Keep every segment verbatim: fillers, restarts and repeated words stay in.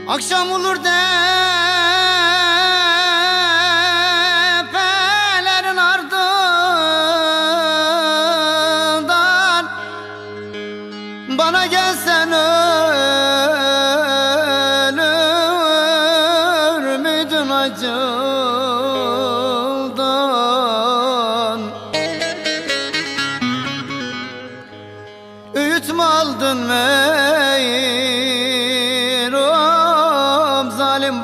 Akşam olur depelerin ardından bana gelsen ölür müydün acıldan? Öğüt mü aldın meğerom zalim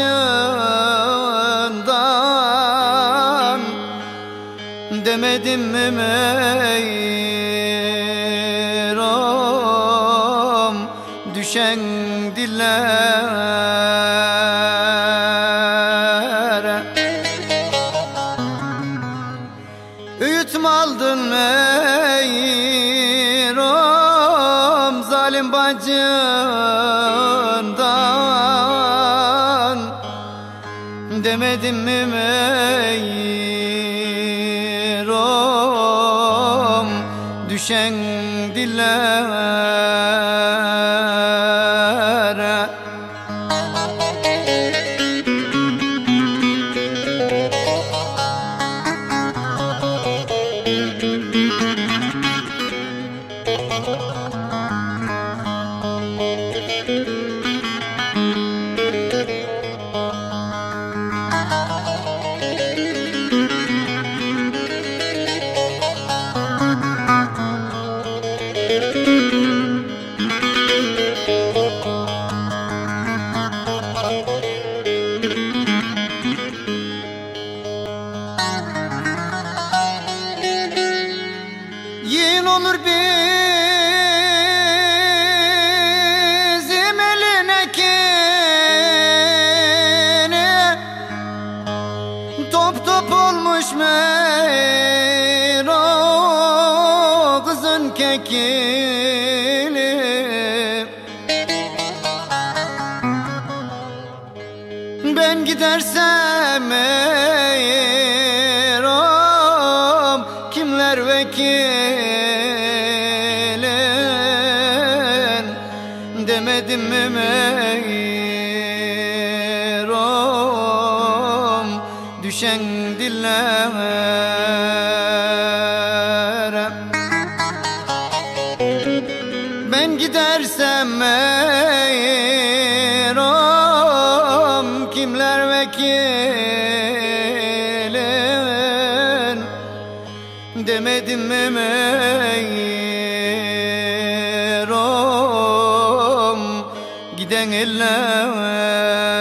bacından? Demedim mi meğerom düşen dillere? Öğüt mü aldın meğerom zalim bacından? Demedim mi meğerom düşen dillere? Yiğin olur bizim elin ekini, top top olmuş meğer o kızın kekili. Ben gidersem eğer o kimler vekilin? Demedim mi meğerom düşen dillere? Ben gidersem meğerom kimler vekilin? Demedim mi meğerom giden eller?